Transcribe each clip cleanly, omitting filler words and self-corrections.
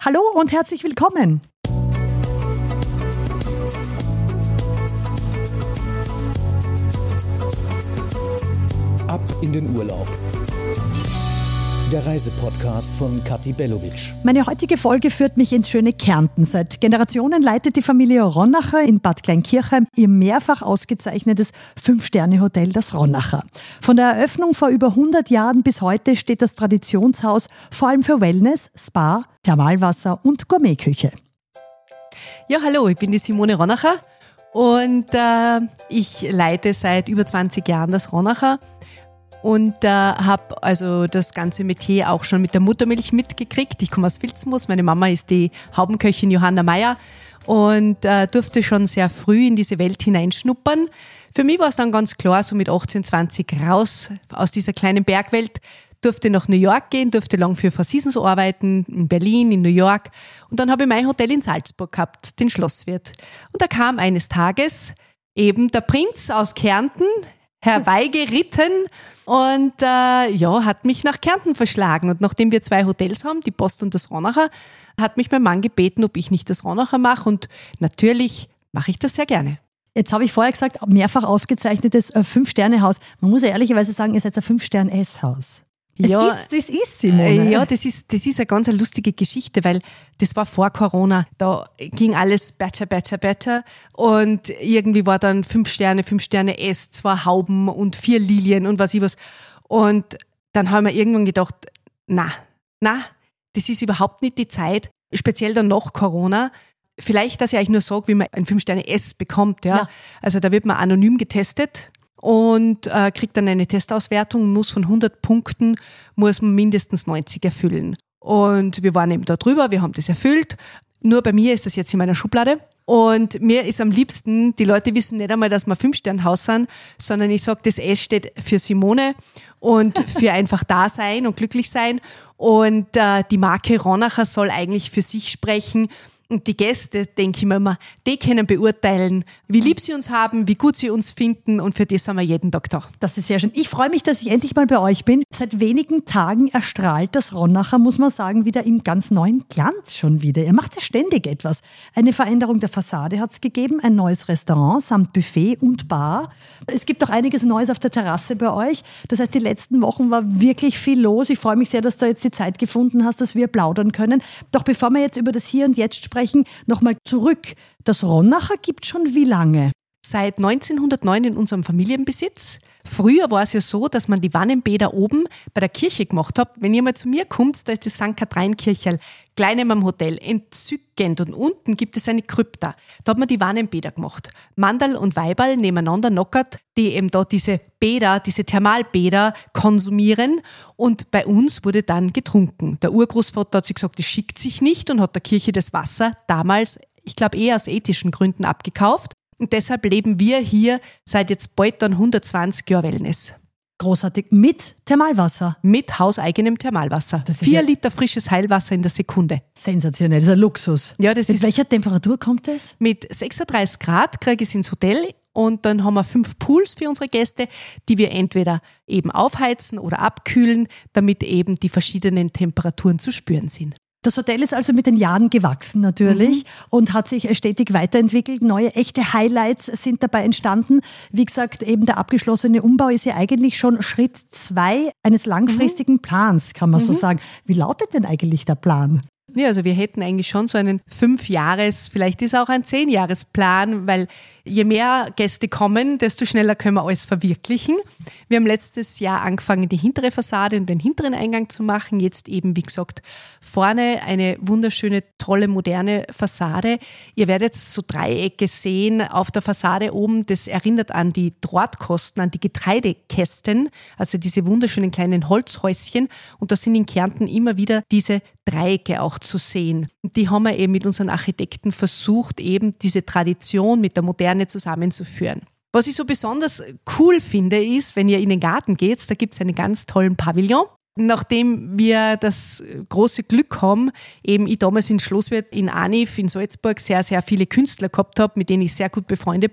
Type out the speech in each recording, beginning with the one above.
Hallo und herzlich willkommen. Ab in den Urlaub. Der Reisepodcast von Kathi Bellovic. Meine heutige Folge führt mich ins schöne Kärnten. Seit Generationen leitet die Familie Ronacher in Bad Kleinkirchheim ihr mehrfach ausgezeichnetes 5-Sterne-Hotel, das Ronacher. Von der Eröffnung vor über 100 Jahren bis heute steht das Traditionshaus vor allem für Wellness, Spa, Thermalwasser und Gourmetküche. Ja, hallo, ich bin die Simone Ronacher und ich leite seit über 20 Jahren das Ronacher. Und habe also das ganze Metier auch schon mit der Muttermilch mitgekriegt. Ich komme aus Vilsmus, meine Mama ist die Haubenköchin Johanna Meyer und durfte schon sehr früh in diese Welt hineinschnuppern. Für mich war es dann ganz klar, so mit 18, 20 raus aus dieser kleinen Bergwelt, durfte nach New York gehen, durfte lang für Four Seasons arbeiten, in Berlin, in New York. Und dann habe ich mein Hotel in Salzburg gehabt, den Schlosswirt. Und da kam eines Tages eben der Prinz aus Kärnten herbeigeritten und hat mich nach Kärnten verschlagen. Und nachdem wir 2 Hotels haben, die Post und das Ronacher, hat mich mein Mann gebeten, ob ich nicht das Ronacher mache. Und natürlich mache ich das sehr gerne. Jetzt habe ich vorher gesagt, mehrfach ausgezeichnetes 5-Sterne-Haus. Man muss ja ehrlicherweise sagen, ihr seid ein 5-Sterne-Esshaus. Es ist, Simone. Ja, das ist eine ganz lustige Geschichte, weil das war vor Corona. Da ging alles better. Und irgendwie war dann 5 Sterne Ess, 2 Hauben und 4 Lilien und was. Und dann haben wir irgendwann gedacht, na, das ist überhaupt nicht die Zeit, speziell dann nach Corona. Vielleicht, dass ich euch nur sage, wie man ein 5 Sterne Ess bekommt. Ja. Also da wird man anonym getestet. Und kriegt dann eine Testauswertung, muss von 100 Punkten, muss man mindestens 90 erfüllen. Und wir waren eben da drüber, wir haben das erfüllt. Nur bei mir ist das jetzt in meiner Schublade. Und mir ist am liebsten, die Leute wissen nicht einmal, dass wir 5-Sterne-Haus sind, sondern ich sage, das S steht für Simone und für einfach da sein und glücklich sein. Und die Marke Ronacher soll eigentlich für sich sprechen. Und die Gäste, denke ich mir immer, die können beurteilen, wie lieb sie uns haben, wie gut sie uns finden und für das sind wir jeden Tag da. Das ist sehr schön. Ich freue mich, dass ich endlich mal bei euch bin. Seit wenigen Tagen erstrahlt das Ronacher, muss man sagen, wieder im ganz neuen Glanz schon wieder. Ihr macht ja ständig etwas. Eine Veränderung der Fassade hat es gegeben, ein neues Restaurant samt Buffet und Bar. Es gibt auch einiges Neues auf der Terrasse bei euch. Das heißt, die letzten Wochen war wirklich viel los. Ich freue mich sehr, dass du jetzt die Zeit gefunden hast, dass wir plaudern können. Doch bevor wir jetzt über das Hier und Jetzt sprechen, nochmal zurück. Das Ronacher gibt schon wie lange? Seit 1909 in unserem Familienbesitz. Früher war es ja so, dass man die Wannenbäder oben bei der Kirche gemacht hat. Wenn ihr mal zu mir kommt, da ist das St. Kathrin-Kircherl, klein neben dem Hotel, entzückend. Und unten gibt es eine Krypta. Da hat man die Wannenbäder gemacht. Mandal und Weiberl nebeneinander knockert, die eben da diese Bäder, diese Thermalbäder konsumieren. Und bei uns wurde dann getrunken. Der Urgroßvater hat sich gesagt, das schickt sich nicht und hat der Kirche das Wasser damals, ich glaube eher aus ethischen Gründen, abgekauft. Und deshalb leben wir hier seit jetzt bald dann 120 Jahren Wellness. Großartig. Mit Thermalwasser? Mit hauseigenem Thermalwasser. 4 Liter frisches Heilwasser in der Sekunde. Sensationell, das ist ein Luxus. Ja, mit welcher Temperatur kommt es? Mit 36 Grad kriege ich es ins Hotel und dann haben wir 5 Pools für unsere Gäste, die wir entweder eben aufheizen oder abkühlen, damit eben die verschiedenen Temperaturen zu spüren sind. Das Hotel ist also mit den Jahren gewachsen natürlich und hat sich stetig weiterentwickelt. Neue, echte Highlights sind dabei entstanden. Wie gesagt, eben der abgeschlossene Umbau ist ja eigentlich schon Schritt 2 eines langfristigen Plans, kann man so sagen. Wie lautet denn eigentlich der Plan? Ja, also wir hätten eigentlich schon so einen 5-Jahres-, vielleicht ist auch ein 10-Jahres-Plan, weil je mehr Gäste kommen, desto schneller können wir alles verwirklichen. Wir haben letztes Jahr angefangen, die hintere Fassade und den hinteren Eingang zu machen. Jetzt eben, wie gesagt, vorne eine wunderschöne, tolle, moderne Fassade. Ihr werdet so Dreiecke sehen auf der Fassade oben. Das erinnert an die Drahtkosten, an die Getreidekästen, also diese wunderschönen kleinen Holzhäuschen. Und da sind in Kärnten immer wieder diese Dreiecke auch zu sehen. Und die haben wir eben mit unseren Architekten versucht, eben diese Tradition mit der Moderne zusammenzuführen. Was ich so besonders cool finde, ist, wenn ihr in den Garten geht, da gibt es einen ganz tollen Pavillon. Nachdem wir das große Glück haben, eben ich damals in Schlosswirt in Anif in Salzburg sehr, sehr viele Künstler gehabt habe, mit denen ich sehr gut befreundet bin,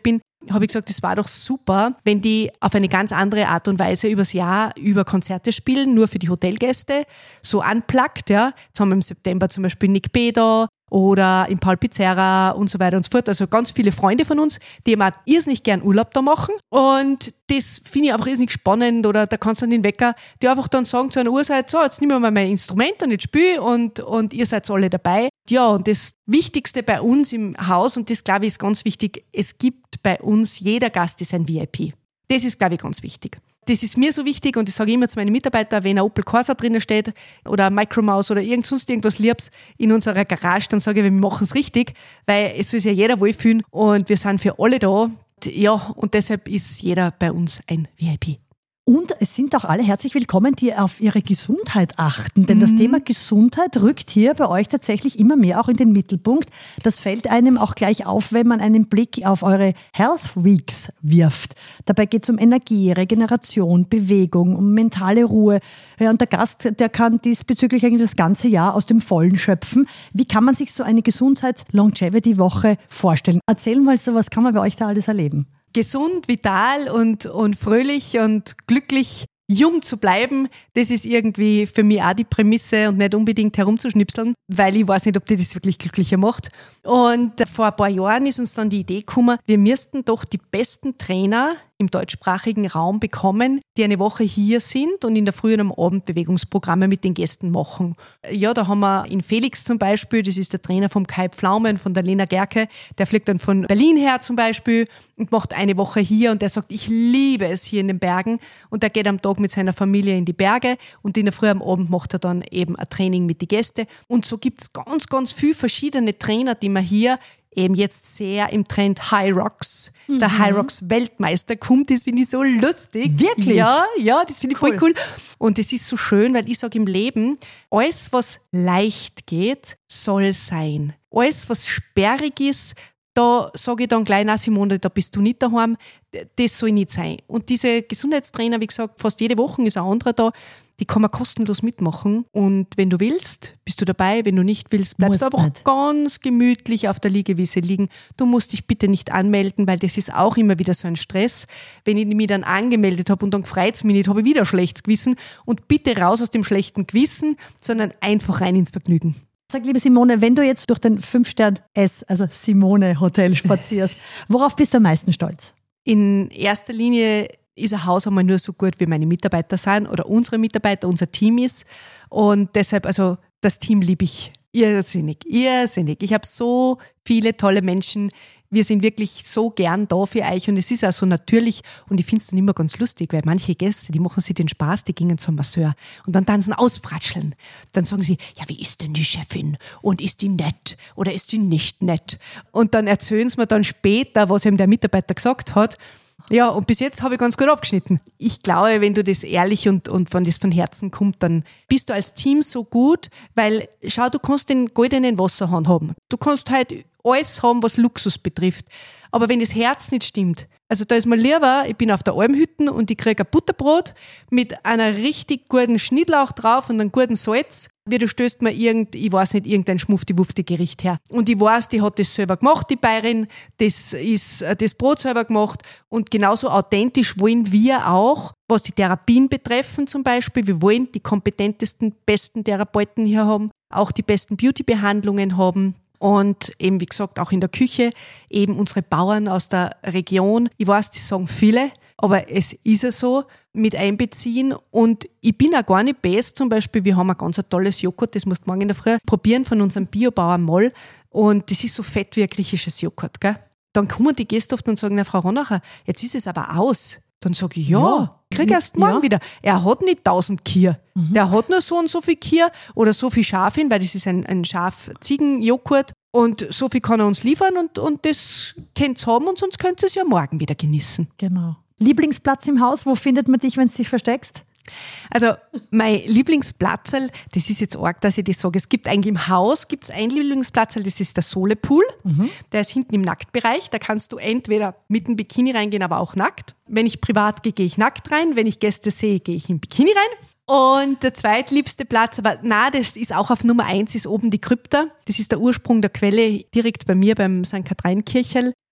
habe ich gesagt, das war doch super, wenn die auf eine ganz andere Art und Weise übers Jahr über Konzerte spielen, nur für die Hotelgäste, so unplugged, ja. Jetzt haben wir im September zum Beispiel Nick B. da oder im Paul Pizzerra und so weiter und so fort. Also ganz viele Freunde von uns, die eben auch irrsinnig gern Urlaub da machen. Und das finde ich einfach irrsinnig spannend. Oder der Konstantin Wecker, die einfach dann sagen zu einer Uhrzeit, so, jetzt nehmen wir mal mein Instrument und jetzt spiele ich und ihr seid alle dabei. Ja, und das Wichtigste bei uns im Haus, und das glaube ich ist ganz wichtig, es gibt bei uns, jeder Gast ist ein VIP. Das ist, glaube ich, ganz wichtig. Das ist mir so wichtig und das sage ich immer zu meinen Mitarbeitern, wenn ein Opel Corsa drinnen steht oder ein Micromouse oder sonst irgendwas Liebes in unserer Garage, dann sage ich, wir machen es richtig, weil es soll sich ja jeder wohlfühlen und wir sind für alle da. Ja, und deshalb ist jeder bei uns ein VIP. Und es sind auch alle herzlich willkommen, die auf ihre Gesundheit achten. Denn das Thema Gesundheit rückt hier bei euch tatsächlich immer mehr auch in den Mittelpunkt. Das fällt einem auch gleich auf, wenn man einen Blick auf eure Health Weeks wirft. Dabei geht es um Energie, Regeneration, Bewegung, um mentale Ruhe. Ja, und der Gast, der kann diesbezüglich eigentlich das ganze Jahr aus dem Vollen schöpfen. Wie kann man sich so eine Gesundheits-Longevity-Woche vorstellen? Erzähl mal so, was kann man bei euch da alles erleben? Gesund, vital und fröhlich und glücklich jung zu bleiben, das ist irgendwie für mich auch die Prämisse und nicht unbedingt herumzuschnipseln, weil ich weiß nicht, ob die das wirklich glücklicher macht. Und vor ein paar Jahren ist uns dann die Idee gekommen, wir müssten doch die besten Trainer im deutschsprachigen Raum bekommen, die eine Woche hier sind und in der Früh und am Abend Bewegungsprogramme mit den Gästen machen. Ja, da haben wir in Felix zum Beispiel, das ist der Trainer vom Kai Pflaumen, von der Lena Gerke, der fliegt dann von Berlin her zum Beispiel und macht eine Woche hier und der sagt, ich liebe es hier in den Bergen und der geht am Tag mit seiner Familie in die Berge und in der Früh am Abend macht er dann eben ein Training mit den Gästen und so gibt's ganz, ganz viele verschiedene Trainer, die man hier eben jetzt sehr im Trend High Rocks, der High Rocks Weltmeister kommt, das finde ich so lustig. Wirklich? Ja, das finde ich voll cool. Und das ist so schön, weil ich sage im Leben, alles was leicht geht, soll sein. Alles was sperrig ist, da sage ich dann gleich, na Simone, da bist du nicht daheim, das soll nicht sein. Und diese Gesundheitstrainer, wie gesagt, fast jede Woche ist ein anderer da, die kann man kostenlos mitmachen und wenn du willst, bist du dabei, wenn du nicht willst, bleibst du einfach ganz gemütlich auf der Liegewiese liegen. Du musst dich bitte nicht anmelden, weil das ist auch immer wieder so ein Stress. Wenn ich mich dann angemeldet habe und dann freut es mich nicht, habe ich wieder ein schlechtes Gewissen und bitte raus aus dem schlechten Gewissen, sondern einfach rein ins Vergnügen. Sag, liebe Simone, wenn du jetzt durch den 5-Stern-S, also Simone Hotel spazierst, worauf bist du am meisten stolz? In erster Linie ist ein Haus einmal nur so gut, wie meine Mitarbeiter sind oder unsere Mitarbeiter, unser Team ist. Und deshalb, also das Team liebe ich irrsinnig. Ich habe so viele tolle Menschen. Wir sind wirklich so gern da für euch und es ist auch so natürlich und ich finde es dann immer ganz lustig, weil manche Gäste, die machen sich den Spaß, die gingen zum Masseur und dann tanzen ausfratscheln. Dann sagen sie, ja, wie ist denn die Chefin und ist die nett oder ist die nicht nett? Und dann erzählen sie mir dann später, was ihm der Mitarbeiter gesagt hat. Ja, und bis jetzt habe ich ganz gut abgeschnitten. Ich glaube, wenn du das ehrlich und wenn das von Herzen kommt, dann bist du als Team so gut, weil, schau, du kannst den goldenen Wasserhahn haben. Du kannst halt alles haben, was Luxus betrifft. Aber wenn das Herz nicht stimmt, also da ist mir lieber, ich bin auf der Almhütten und ich kriege ein Butterbrot mit einer richtig guten Schnittlauch drauf und einem guten Salz, wie du stößt mir irgendein Schmufti-Wufti-Gericht her. Und ich weiß, die hat das selber gemacht, die Bayerin, das ist das Brot selber gemacht und genauso authentisch wollen wir auch, was die Therapien betreffen zum Beispiel. Wir wollen die kompetentesten, besten Therapeuten hier haben, auch die besten Beauty-Behandlungen haben. Und eben, wie gesagt, auch in der Küche, eben unsere Bauern aus der Region. Ich weiß, das sagen viele, aber es ist ja so, mit einbeziehen. Und ich bin auch gar nicht best, zum Beispiel, wir haben ein ganz tolles Joghurt, das musst du morgen in der Früh probieren von unserem Biobauer Moll. Und das ist so fett wie ein griechisches Joghurt, gell? Dann kommen die Gäste oft und sagen, na Frau Ronacher, jetzt ist es aber aus. Dann sage ich, krieg erst morgen wieder. Er hat nicht 1000 Kier. Der hat nur so und so viel Kier oder so viel Schaf hin, weil das ist ein Schaf-Ziegen-Joghurt. Und so viel kann er uns liefern und das könnt ihr haben und sonst könnt ihr es ja morgen wieder genießen. Genau. Lieblingsplatz im Haus, wo findet man dich, wenn du dich versteckst? Also mein Lieblingsplatzl, das ist jetzt arg, dass ich das sage, es gibt eigentlich im Haus einen Lieblingsplatzl, das ist der Solepool, der ist hinten im Nacktbereich, da kannst du entweder mit dem Bikini reingehen, aber auch nackt. Wenn ich privat gehe, gehe ich nackt rein, wenn ich Gäste sehe, gehe ich im Bikini rein. Und der zweitliebste Platz, aber das ist auch auf Nummer 1, ist oben die Krypta, das ist der Ursprung der Quelle, direkt bei mir beim St. Katrin-Kirchel.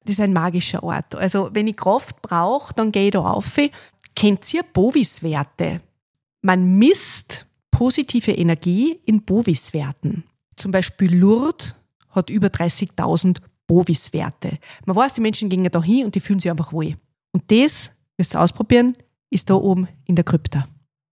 das ist ein magischer Ort. Also wenn ich Kraft brauche, dann gehe ich da rauf. Kennt ihr Bovis-Werte? Man misst positive Energie in Bovis-Werten. Zum Beispiel Lourdes hat über 30.000 Bovis-Werte. Man weiß, die Menschen gehen da hin und die fühlen sich einfach wohl. Und das, müsst ihr ausprobieren, ist da oben in der Krypta.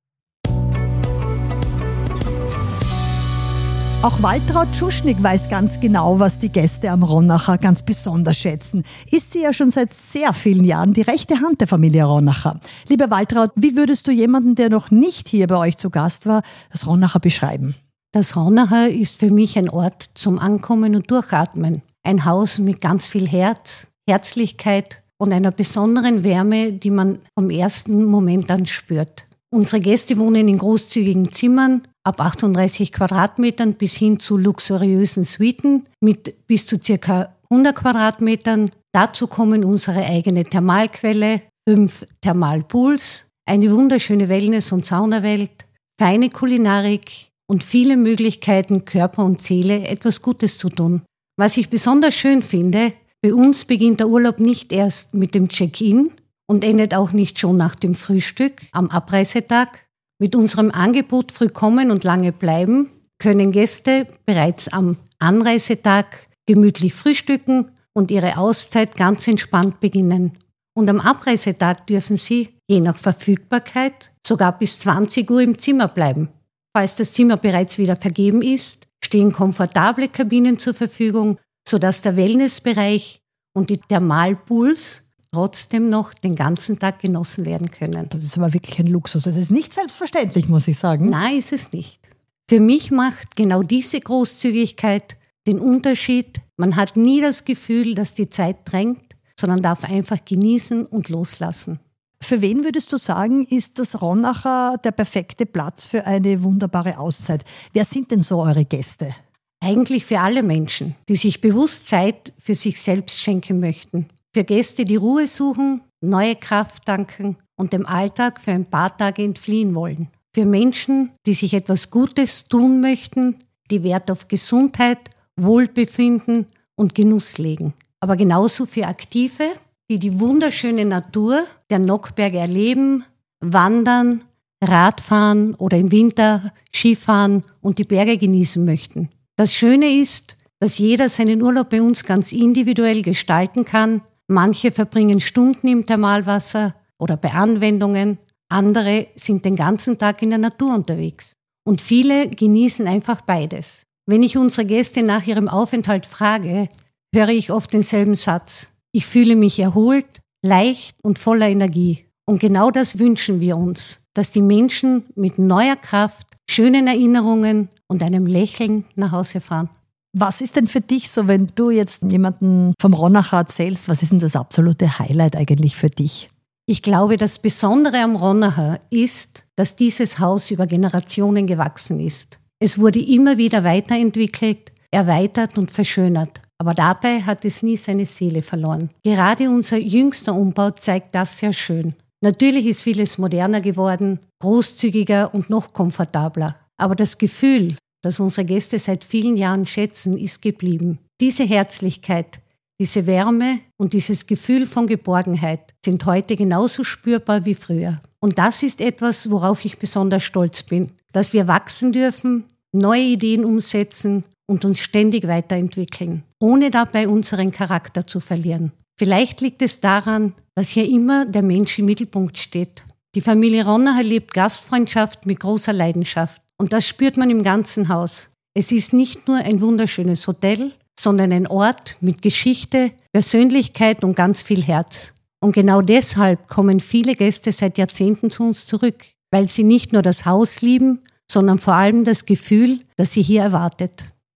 Auch Waltraud Tschuschnigg weiß ganz genau, was die Gäste am Ronacher ganz besonders schätzen. Ist sie ja schon seit sehr vielen Jahren die rechte Hand der Familie Ronacher. Liebe Waltraud, wie würdest du jemanden, der noch nicht hier bei euch zu Gast war, das Ronacher beschreiben? Das Ronacher ist für mich ein Ort zum Ankommen und Durchatmen. Ein Haus mit ganz viel Herz, Herzlichkeit und einer besonderen Wärme, die man vom ersten Moment an spürt. Unsere Gäste wohnen in großzügigen Zimmern, ab 38 Quadratmetern bis hin zu luxuriösen Suiten mit bis zu ca. 100 Quadratmetern. Dazu kommen unsere eigene Thermalquelle, 5 Thermalpools, eine wunderschöne Wellness- und Saunawelt, feine Kulinarik und viele Möglichkeiten, Körper und Seele etwas Gutes zu tun. Was ich besonders schön finde, bei uns beginnt der Urlaub nicht erst mit dem Check-in und endet auch nicht schon nach dem Frühstück am Abreisetag. Mit unserem Angebot früh kommen und lange bleiben, können Gäste bereits am Anreisetag gemütlich frühstücken und ihre Auszeit ganz entspannt beginnen. Und am Abreisetag dürfen sie, je nach Verfügbarkeit, sogar bis 20 Uhr im Zimmer bleiben. Falls das Zimmer bereits wieder vergeben ist, stehen komfortable Kabinen zur Verfügung, sodass der Wellnessbereich und die Thermalpools trotzdem noch den ganzen Tag genossen werden können. Das ist aber wirklich ein Luxus. Das ist nicht selbstverständlich, muss ich sagen. Nein, ist es nicht. Für mich macht genau diese Großzügigkeit den Unterschied. Man hat nie das Gefühl, dass die Zeit drängt, sondern darf einfach genießen und loslassen. Für wen würdest du sagen, ist das Ronacher der perfekte Platz für eine wunderbare Auszeit? Wer sind denn so eure Gäste? Eigentlich für alle Menschen, die sich bewusst Zeit für sich selbst schenken möchten. Für Gäste, die Ruhe suchen, neue Kraft tanken und dem Alltag für ein paar Tage entfliehen wollen. Für Menschen, die sich etwas Gutes tun möchten, die Wert auf Gesundheit, Wohlbefinden und Genuss legen. Aber genauso für Aktive, die die wunderschöne Natur der Nockberge erleben, wandern, Radfahren oder im Winter Skifahren und die Berge genießen möchten. Das Schöne ist, dass jeder seinen Urlaub bei uns ganz individuell gestalten kann. Manche verbringen Stunden im Thermalwasser oder bei Anwendungen, andere sind den ganzen Tag in der Natur unterwegs. Und viele genießen einfach beides. Wenn ich unsere Gäste nach ihrem Aufenthalt frage, höre ich oft denselben Satz. Ich fühle mich erholt, leicht und voller Energie. Und genau das wünschen wir uns, dass die Menschen mit neuer Kraft, schönen Erinnerungen und einem Lächeln nach Hause fahren. Was ist denn für dich so, wenn du jetzt jemanden vom Ronacher erzählst, was ist denn das absolute Highlight eigentlich für dich? Ich glaube, das Besondere am Ronacher ist, dass dieses Haus über Generationen gewachsen ist. Es wurde immer wieder weiterentwickelt, erweitert und verschönert. Aber dabei hat es nie seine Seele verloren. Gerade unser jüngster Umbau zeigt das sehr schön. Natürlich ist vieles moderner geworden, großzügiger und noch komfortabler. Aber das Gefühl, das unsere Gäste seit vielen Jahren schätzen, ist geblieben. Diese Herzlichkeit, diese Wärme und dieses Gefühl von Geborgenheit sind heute genauso spürbar wie früher. Und das ist etwas, worauf ich besonders stolz bin, dass wir wachsen dürfen, neue Ideen umsetzen und uns ständig weiterentwickeln, ohne dabei unseren Charakter zu verlieren. Vielleicht liegt es daran, dass hier immer der Mensch im Mittelpunkt steht. Die Familie Ronacher lebt Gastfreundschaft mit großer Leidenschaft. Und das spürt man im ganzen Haus. Es ist nicht nur ein wunderschönes Hotel, sondern ein Ort mit Geschichte, Persönlichkeit und ganz viel Herz. Und genau deshalb kommen viele Gäste seit Jahrzehnten zu uns zurück, weil sie nicht nur das Haus lieben, sondern vor allem das Gefühl, das sie hier erwartet.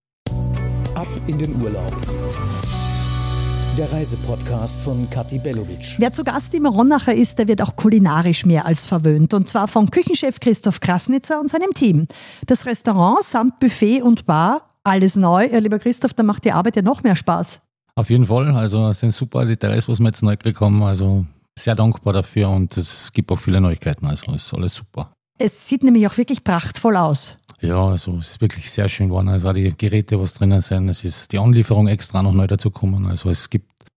Ab in den Urlaub. Der Reisepodcast von Kathi Bellovic. Wer zu Gast im Ronacher ist, der wird auch kulinarisch mehr als verwöhnt. Und zwar von Küchenchef Christoph Krasnitzer und seinem Team. Das Restaurant samt Buffet und Bar, alles neu. Lieber Christoph, da macht die Arbeit ja noch mehr Spaß. Auf jeden Fall. Also es sind super Details, was wir jetzt neu gekriegt haben. Also sehr dankbar dafür und es gibt auch viele Neuigkeiten. Also es ist alles super. Es sieht nämlich auch wirklich prachtvoll aus. Ja, also es ist wirklich sehr schön geworden. Also auch die Geräte, was drinnen sind. Es ist die Anlieferung extra noch neu dazu gekommen. Also es gibt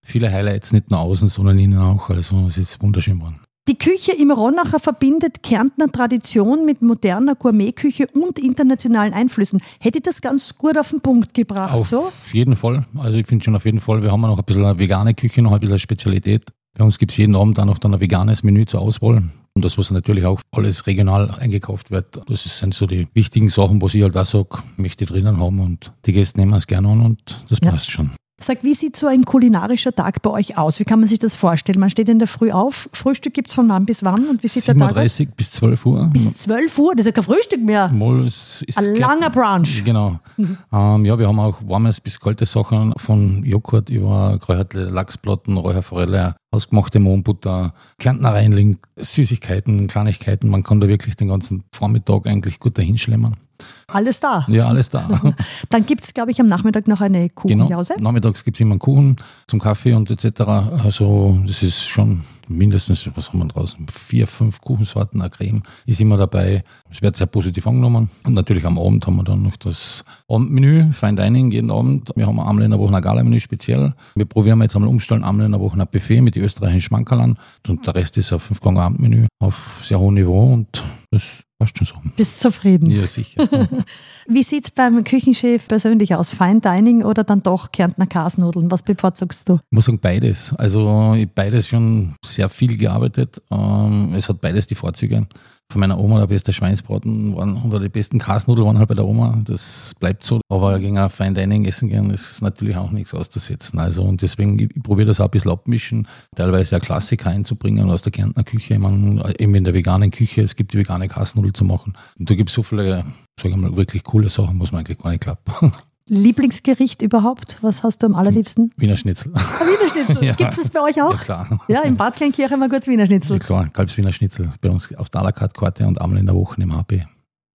viele Highlights, nicht nur außen, sondern innen auch. Also es ist wunderschön geworden. Die Küche im Ronacher verbindet Kärntner Tradition mit moderner Gourmetküche und internationalen Einflüssen. Hätte ich das ganz gut auf den Punkt gebracht? Auf jeden Fall. Also ich finde schon auf jeden Fall, wir haben noch ein bisschen eine vegane Küche, noch ein bisschen eine Spezialität. Bei uns gibt es jeden Abend auch noch dann ein veganes Menü zur Auswahl. Und das, was natürlich auch alles regional eingekauft wird, das sind so die wichtigen Sachen, wo ich halt auch sage, möchte ich drinnen haben und die Gäste nehmen es gerne an und das passt schon. Sag, wie sieht so ein kulinarischer Tag bei euch aus? Wie kann man sich das vorstellen? Man steht in der Früh auf, Frühstück gibt es von wann bis wann? Und wie sieht der Tag aus? 7:30 bis 12 Uhr. Bis 12 Uhr? Das ist ja kein Frühstück mehr. Ein langer Brunch. Genau. Ja, wir haben auch warmes bis kalte Sachen, von Joghurt über geräucherte Lachsplatten, Räucherforelle, ausgemachte Mohnbutter, Kärntner Reinling, Süßigkeiten, Kleinigkeiten. Man kann da wirklich den ganzen Vormittag eigentlich gut dahinschlemmern. Alles da? Ja, alles da. Dann gibt es, glaube ich, am Nachmittag noch eine Kuchenjause. Genau, nachmittags gibt es immer einen Kuchen zum Kaffee und etc. Also das ist schon mindestens, was haben wir draußen, 4, 5 Kuchensorten, eine Creme ist immer dabei. Es wird sehr positiv angenommen. Und natürlich am Abend haben wir dann noch das Abendmenü, Fine Dining jeden Abend. Wir haben einmal in der Woche ein Gala-Menü speziell. Wir probieren jetzt einmal umstellen, einmal in der Woche ein Buffet mit den österreichischen Schmankerlern. Und der Rest ist ein 5-Gang-Abendmenü auf sehr hohem Niveau und das passt schon so. Bist zufrieden? Ja, sicher. Wie sieht es beim Küchenchef persönlich aus? Fine Dining oder dann doch Kärntner Kasnudeln? Was bevorzugst du? Ich muss sagen, beides. Also ich habe beides schon sehr viel gearbeitet. Es hat beides die Vorzüge. Von meiner Oma der beste Schweinsbraten waren, oder die besten Kasnudeln waren halt bei der Oma. Das bleibt so. Aber gegen ein Fine Dining essen gehen ist natürlich auch nichts auszusetzen. Also und deswegen, ich probiere das auch ein bisschen abmischen, teilweise auch Klassiker einzubringen aus der Kärntner Küche. Ich meine, eben in der veganen Küche, es gibt die vegane Kasnudel zu machen. Und da gibt es so viele, sage ich mal, wirklich coole Sachen, muss man eigentlich gar nicht klappen. Lieblingsgericht überhaupt? Was hast du am allerliebsten? Wiener Schnitzel. Wiener Schnitzel. Ja. Gibt es das bei euch auch? Ja, klar. Ja, in Bad Kleinkirchen haben wir kurz Wiener Schnitzel. Ja, klar, Kalbswiener Schnitzel bei uns auf der à la carte Karte und einmal in der Woche im HP.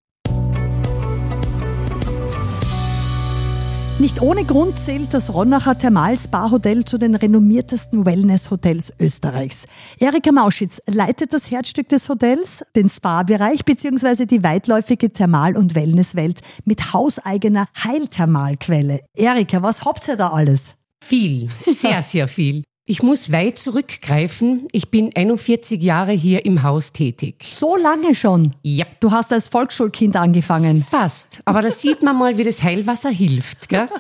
Nicht ohne Grund zählt das Ronacher Thermal-Spa-Hotel zu den renommiertesten Wellness-Hotels Österreichs. Erika Mauschitz leitet das Herzstück des Hotels, den Spa-Bereich bzw. die weitläufige Thermal- und Wellnesswelt mit hauseigener Heilthermalquelle. Erika, was habt ihr da alles? Viel, sehr, sehr viel. Ich muss weit zurückgreifen. Ich bin 41 Jahre hier im Haus tätig. So lange schon? Ja. Du hast als Volksschulkind angefangen. Fast. Aber da sieht man mal, wie das Heilwasser hilft, gell?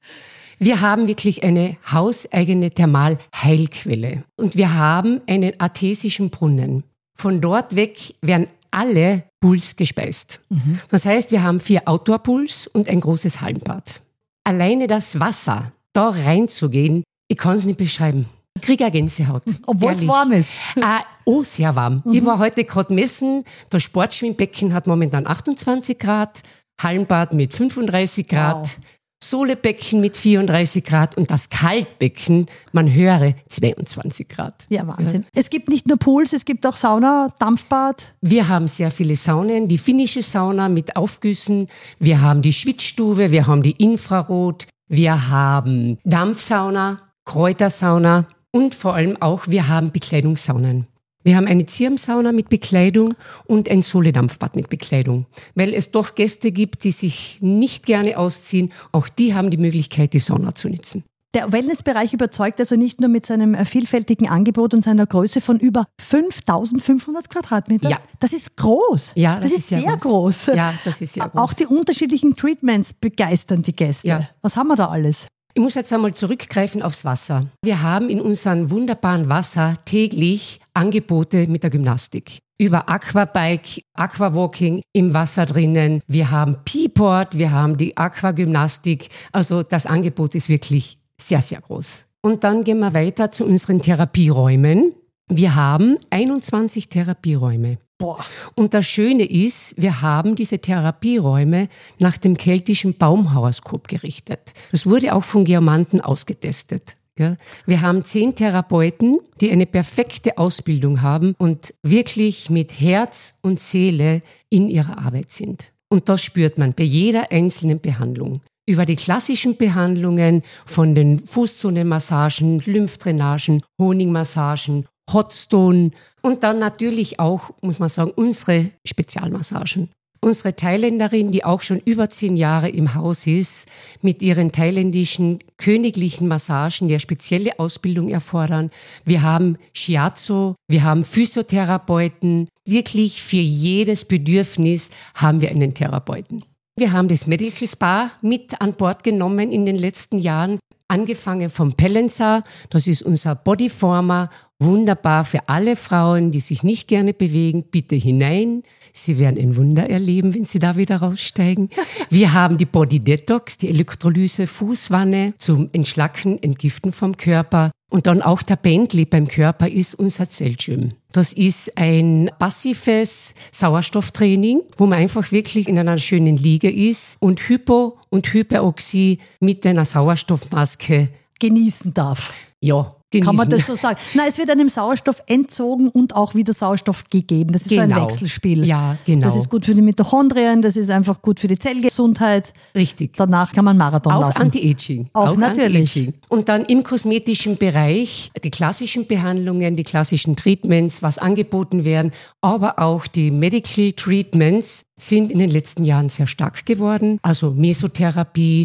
Wir haben wirklich eine hauseigene Thermalheilquelle. Und wir haben einen artesischen Brunnen. Von dort weg werden alle Pools gespeist. Das heißt, wir haben 4 Outdoor-Pools und ein großes Hallenbad. Alleine das Wasser, da reinzugehen, ich kann es nicht beschreiben. Ich kriege eine Gänsehaut. Obwohl es warm ist. Sehr warm. Ich war heute gerade messen. Das Sportschwimmbecken hat momentan 28 Grad, Hallenbad mit 35 Grad, Wow. Solebecken mit 34 Grad und das Kaltbecken, man höre, 22 Grad. Ja, Wahnsinn. Es gibt nicht nur Pools, es gibt auch Sauna, Dampfbad. Wir haben sehr viele Saunen, die finnische Sauna mit Aufgüssen, wir haben die Schwitzstube, wir haben die Infrarot, wir haben Dampfsauna, Kräutersauna und vor allem auch, wir haben Bekleidungssaunen. Wir haben eine Zirmsauna mit Bekleidung und ein Soledampfbad mit Bekleidung. Weil es doch Gäste gibt, die sich nicht gerne ausziehen, auch die haben die Möglichkeit, die Sauna zu nutzen. Der Wellnessbereich überzeugt also nicht nur mit seinem vielfältigen Angebot und seiner Größe von über 5.500 Quadratmeter. Ja. Das ist groß. Ja, das ist sehr groß. Ja, das ist sehr groß. Auch die unterschiedlichen Treatments begeistern die Gäste. Ja. Was haben wir da alles? Ich muss jetzt einmal zurückgreifen aufs Wasser. Wir haben in unserem wunderbaren Wasser täglich Angebote mit der Gymnastik. Über Aquabike, Aquawalking im Wasser drinnen. Wir haben Peaport, wir haben die Aquagymnastik. Also das Angebot ist wirklich sehr, sehr groß. Und dann gehen wir weiter zu unseren Therapieräumen. Wir haben 21 Therapieräume. Boah. Und das Schöne ist, wir haben diese Therapieräume nach dem keltischen Baumhoroskop gerichtet. Das wurde auch von Geomanten ausgetestet. Wir haben 10 Therapeuten, die eine perfekte Ausbildung haben und wirklich mit Herz und Seele in ihrer Arbeit sind. Und das spürt man bei jeder einzelnen Behandlung. Über die klassischen Behandlungen von den Fußzonenmassagen, Lymphdrainagen, Honigmassagen, Hotstone und dann natürlich auch, muss man sagen, unsere Spezialmassagen. Unsere Thailänderin, die auch schon über 10 Jahre im Haus ist, mit ihren thailändischen königlichen Massagen, die eine spezielle Ausbildung erfordern. Wir haben Shiatsu, wir haben Physiotherapeuten. Wirklich für jedes Bedürfnis haben wir einen Therapeuten. Wir haben das Medical Spa mit an Bord genommen in den letzten Jahren. Angefangen vom Pellenser, das ist unser Bodyformer, wunderbar für alle Frauen, die sich nicht gerne bewegen, bitte hinein. Sie werden ein Wunder erleben, wenn Sie da wieder raussteigen. Wir haben die Body Detox, die Elektrolyse Fußwanne zum Entschlacken, Entgiften vom Körper. Und dann auch der Bentley beim Körper ist unser Zellgym. Das ist ein passives Sauerstofftraining, wo man einfach wirklich in einer schönen Liege ist und Hypo- und Hyperoxie mit einer Sauerstoffmaske genießen darf. Ja, genießen. Kann man das so sagen? Nein, es wird einem Sauerstoff entzogen und auch wieder Sauerstoff gegeben. Das ist so ein Wechselspiel. Ja, genau. Das ist gut für die Mitochondrien, das ist einfach gut für die Zellgesundheit. Richtig. Danach kann man Marathon auch laufen. Anti-Aging. Auch natürlich. Anti-Aging. Und dann im kosmetischen Bereich die klassischen Behandlungen, die klassischen Treatments, was angeboten werden, aber auch die Medical Treatments sind in den letzten Jahren sehr stark geworden. Also Mesotherapie,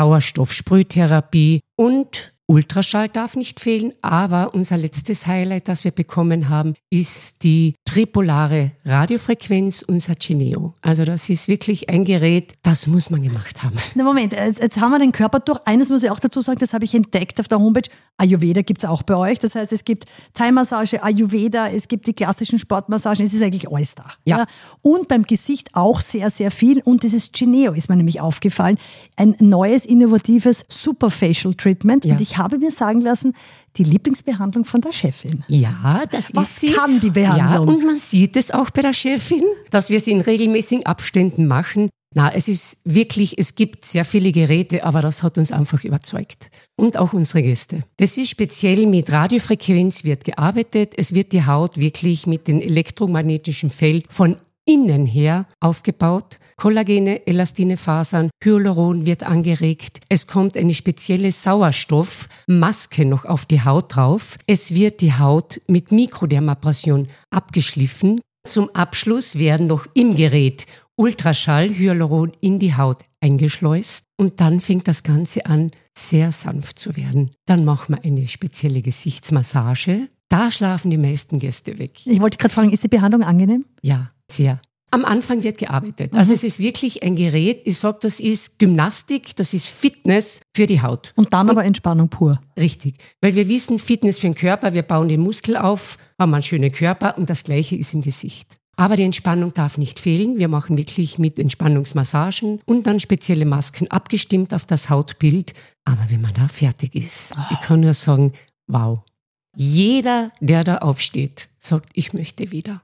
Sauerstoffsprühtherapie und Ultraschall darf nicht fehlen, aber unser letztes Highlight, das wir bekommen haben, ist die tripolare Radiofrequenz, unser Geneo. Also das ist wirklich ein Gerät, das muss man gemacht haben. Na Moment, jetzt haben wir den Körper durch. Eines muss ich auch dazu sagen, das habe ich entdeckt auf der Homepage. Ayurveda gibt es auch bei euch. Das heißt, es gibt Thai-Massage, Ayurveda, es gibt die klassischen Sportmassagen, es ist eigentlich alles da. Ja. Und beim Gesicht auch sehr, sehr viel. Und dieses Geneo ist mir nämlich aufgefallen. Ein neues, innovatives Superfacial Treatment. Ja. Und ich habe mir sagen lassen, die Lieblingsbehandlung von der Chefin. Ja, das Was ist sie. kann die Behandlung? Ja, und man sieht es auch bei der Chefin, dass wir sie in regelmäßigen Abständen machen. Na, es ist wirklich, es gibt sehr viele Geräte, aber das hat uns einfach überzeugt. Und auch unsere Gäste. Das ist speziell mit Radiofrequenz wird gearbeitet. Es wird die Haut wirklich mit dem elektromagnetischen Feld von innen her aufgebaut. Kollagene, elastine Fasern, Hyaluron wird angeregt. Es kommt eine spezielle Sauerstoffmaske noch auf die Haut drauf. Es wird die Haut mit Mikrodermabrasion abgeschliffen. Zum Abschluss werden noch im Gerät Ultraschall, Hyaluron in die Haut eingeschleust. Und dann fängt das Ganze an, sehr sanft zu werden. Dann machen wir eine spezielle Gesichtsmassage. Da schlafen die meisten Gäste weg. Ich wollte gerade fragen, ist die Behandlung angenehm? Ja, sehr. Am Anfang wird gearbeitet. Also es ist wirklich ein Gerät, ich sage, das ist Gymnastik, das ist Fitness für die Haut. Und dann aber Entspannung pur. Richtig, weil wir wissen, Fitness für den Körper, wir bauen den Muskel auf, haben einen schönen Körper und das Gleiche ist im Gesicht. Aber die Entspannung darf nicht fehlen. Wir machen wirklich mit Entspannungsmassagen und dann spezielle Masken abgestimmt auf das Hautbild. Aber wenn man da fertig ist, ich kann nur sagen, wow. Jeder, der da aufsteht, sagt, ich möchte wieder.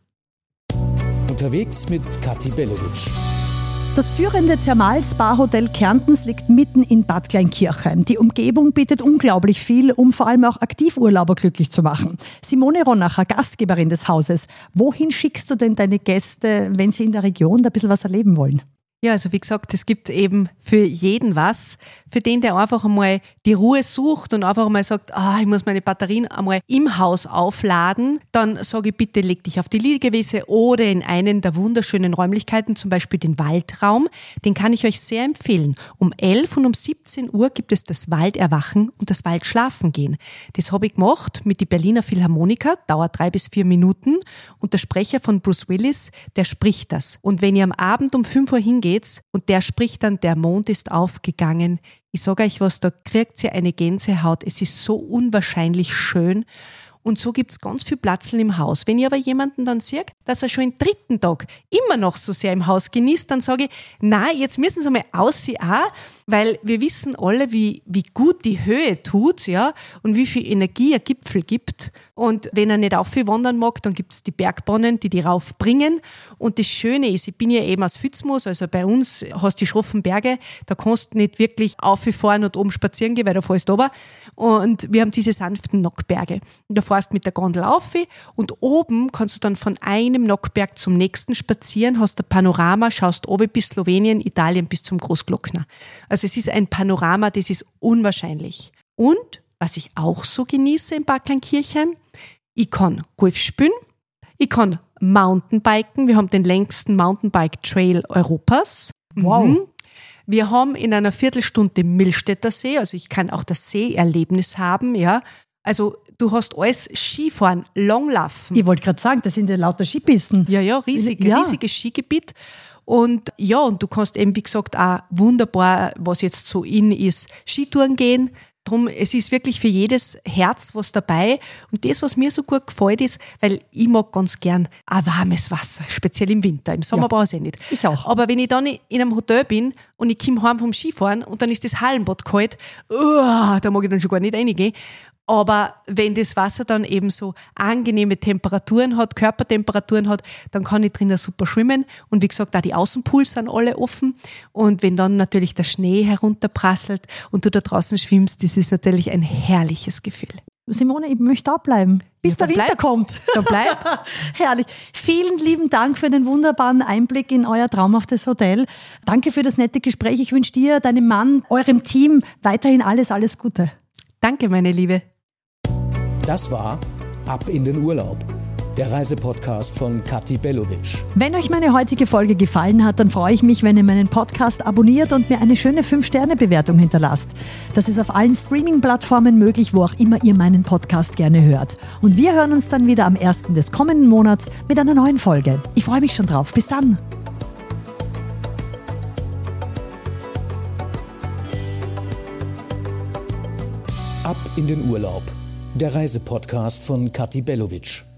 Unterwegs mit Kathi Belowitsch. Das führende Thermal-Spa-Hotel Kärntens liegt mitten in Bad Kleinkirchheim. Die Umgebung bietet unglaublich viel, um vor allem auch Aktivurlauber glücklich zu machen. Simone Ronacher, Gastgeberin des Hauses. Wohin schickst du denn deine Gäste, wenn sie in der Region da ein bisschen was erleben wollen? Ja, also wie gesagt, es gibt eben für jeden was. Für den, der einfach einmal die Ruhe sucht und einfach einmal sagt, ich muss meine Batterien einmal im Haus aufladen, dann sage ich, bitte leg dich auf die Liegewiese oder in einen der wunderschönen Räumlichkeiten, zum Beispiel den Waldraum. Den kann ich euch sehr empfehlen. Um 11 und um 17 Uhr gibt es das Walderwachen und das Waldschlafengehen. Das habe ich gemacht mit die Berliner Philharmoniker, dauert 3 bis 4 Minuten und der Sprecher von Bruce Willis, der spricht das. Und wenn ihr am Abend um 5 Uhr hingeht und der spricht dann, der Mond ist aufgegangen. Ich sage euch was, da kriegt ihr eine Gänsehaut. Es ist so unwahrscheinlich schön. Und so gibt's ganz viel Platzl im Haus. Wenn ihr aber jemanden dann seht, dass er schon den 3. Tag immer noch so sehr im Haus genießt, dann sage ich, nein, jetzt müssen sie mal aussehen auch, weil wir wissen alle, wie gut die Höhe tut, ja, und wie viel Energie ein Gipfel gibt. Und wenn er nicht aufwandern mag, dann gibt's die Bergbahnen, die raufbringen. Und das Schöne ist, ich bin ja eben aus Fützmoos, also bei uns hast du die schroffen Berge, da kannst du nicht wirklich auffahren und oben spazieren gehen, weil da fällst du runter. Und wir haben diese sanften Nockberge. Und da fährst mit der Gondel auf und oben kannst du dann von einem Nockberg zum nächsten spazieren, hast ein Panorama, schaust oben bis Slowenien, Italien bis zum Großglockner. Also es ist ein Panorama, das ist unwahrscheinlich. Und was ich auch so genieße in Bad Kleinkirchheim, ich kann Golf spielen, ich kann Mountainbiken. Wir haben den längsten Mountainbike-Trail Europas. Wow. Wir haben in einer Viertelstunde Millstätter See, also ich kann auch das Seeerlebnis haben, ja. Also du hast alles Skifahren, Langlaufen. Ich wollte gerade sagen, das sind ja lauter Skipisten. Ja, Ja. riesiges Skigebiet. Und ja, und du kannst eben, wie gesagt, auch wunderbar, was jetzt so in ist, Skitouren gehen. Drum, es ist wirklich für jedes Herz was dabei. Und das, was mir so gut gefällt, ist, weil ich mag ganz gern ein warmes Wasser, speziell im Winter. Im Sommer brauche ich es nicht. Ich auch. Aber wenn ich dann in einem Hotel bin und ich komme heim vom Skifahren und dann ist das Hallenbad kalt, da mag ich dann schon gar nicht reingehen. Aber wenn das Wasser dann eben so angenehme Temperaturen hat, Körpertemperaturen hat, dann kann ich drinnen super schwimmen. Und wie gesagt, auch die Außenpools sind alle offen. Und wenn dann natürlich der Schnee herunterprasselt und du da draußen schwimmst, das ist natürlich ein herrliches Gefühl. Simone, ich möchte da bleiben, bis Ja, der dann Winter bleib. kommt. Dann bleib. Herrlich. Vielen lieben Dank für den wunderbaren Einblick in euer traumhaftes Hotel. Danke für das nette Gespräch. Ich wünsche dir, deinem Mann, eurem Team weiterhin alles Gute. Danke, meine Liebe. Das war Ab in den Urlaub, der Reisepodcast von Kathi Belovic. Wenn euch meine heutige Folge gefallen hat, dann freue ich mich, wenn ihr meinen Podcast abonniert und mir eine schöne 5-Sterne-Bewertung hinterlasst. Das ist auf allen Streaming-Plattformen möglich, wo auch immer ihr meinen Podcast gerne hört. Und wir hören uns dann wieder am 1. des kommenden Monats mit einer neuen Folge. Ich freue mich schon drauf. Bis dann. Ab in den Urlaub, der Reisepodcast von Kathi Belovic.